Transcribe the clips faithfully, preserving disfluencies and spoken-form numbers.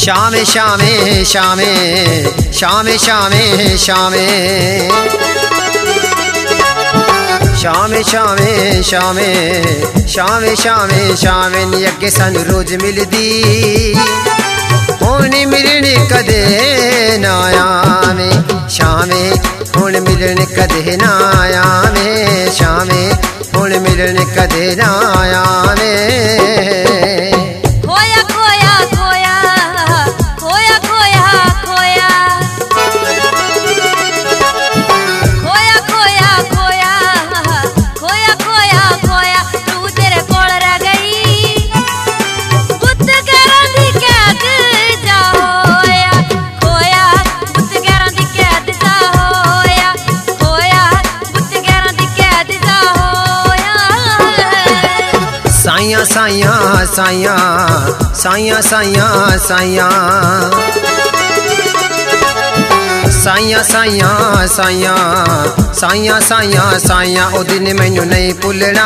शामे शामे शामे शामे शामे शामे शामे शामे शामे शामे शामे शामे नी अगे सानू रोज मिलदी हुण मिलने कदे ना आवे शामे हुण मिलने कदे ना आवे शामे हुण मिलने कदे ना आवे साइया साइया साइया साइया साइया साइया साइया साइया साइया साइया साइया साइया ओ दिन मैनू नहीं भुलना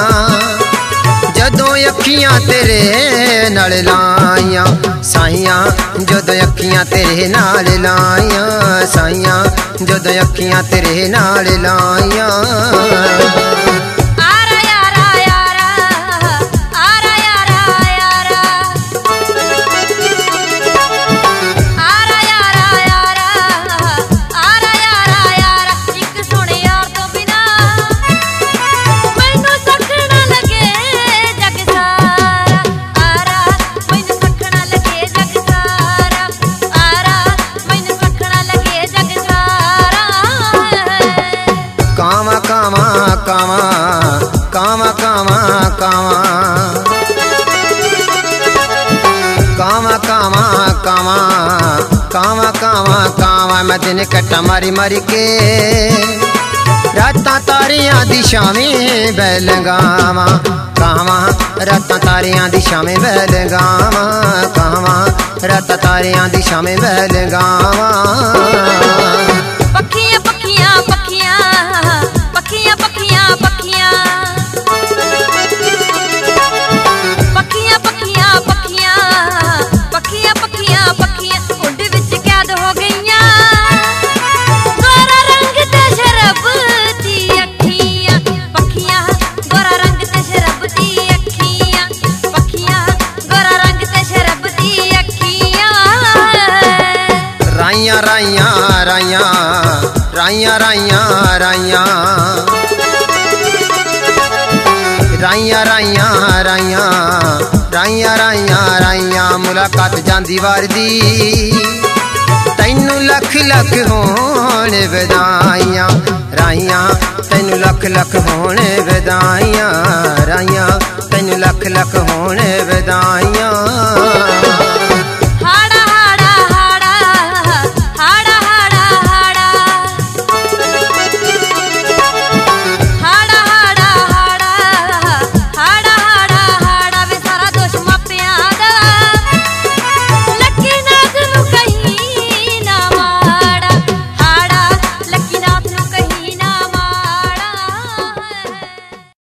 जदों अखियां तेरे नाल लाइया साइया जदों अखियां तेरे नाल लाइया साइया जदों अखियां तेरे नाल लाइया कावा कावा कावा कावा कावा कावा कावा कावा कावा कावा मैं दिन कट्टा मारी मारी के रातां तारियां दी शामें बैल गावा कावा रातां तारियां दी शामें बैल गावा कावा रातां तारियां दी शामें बैल गावा पखियां पखियां पखियां पखियां पखियां पखियां पखियां पखियां पखियां पखियां पखियां पखियां उड विच कैद हो गईयां गोरा रंग ते शरब दी अखियां पखियां गोरा रंग ते शरब दी अखियां पखियां गोरा रंग ते शरब दी अखियां राइयां राइयां राइयां राइयां राइयां राइयां राइयां राइयां राइयां राइयां राइयां राइयां मुलाकात जांदी वार दी तैनू लख लख होण वधाइयां राइयां तैनू लख लख होण वधाइयां राइयां तैनू लख लख होण वधाइयां